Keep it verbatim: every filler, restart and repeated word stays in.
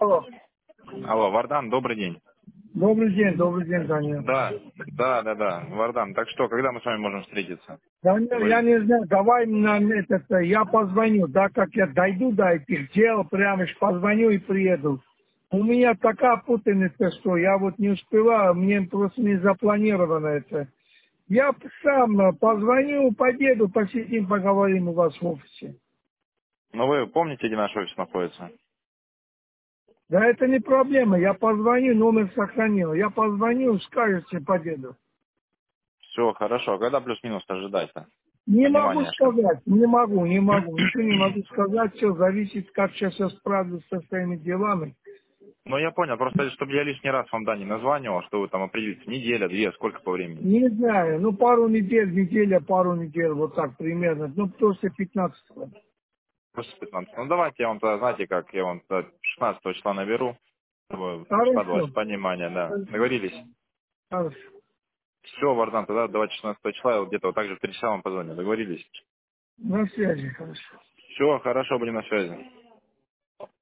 Алло. Алло, Вардан, добрый день. Добрый день, добрый день, Данил. Да, да, да, да. Вардан, так что, когда мы с вами можем встретиться? Данил, я Поговорить? не знаю, давай нам этот, э, я позвоню, да, как я дойду до этих дел, прямо ж позвоню и приеду. У меня такая путаница, что я вот не успеваю, мне просто не запланировано это. Я сам э, позвоню, поеду, посидим, поговорим у вас в офисе. Ну, вы помните, где наш офис находится? Да это не проблема, я позвоню, номер сохранил. Я позвоню, скажете, поеду. Все, хорошо. А когда плюс-минус ожидать-то? Не могу Понимание, что... сказать, не могу, не могу, ничего не могу сказать, все зависит, как сейчас я справлюсь со своими делами. Ну, я понял, просто чтобы я лишний раз вам, да, не названивал, что вы там определите, неделя, две, сколько по времени? Не знаю, ну пару недель, неделя, пару недель, вот так примерно, ну после пятнадцатого. Просто пятнадцать. Ну, давайте я вам тогда, знаете как, я вам тогда шестнадцатого числа наберу, чтобы складывалось Хорошо, понимание, да. Договорились? хорошо. Все, Вардан, тогда давайте шестнадцатого числа, я вот где-то вот так же в три часа вам позвоню. Договорились? На связи, хорошо. Все, хорошо, будем на связи.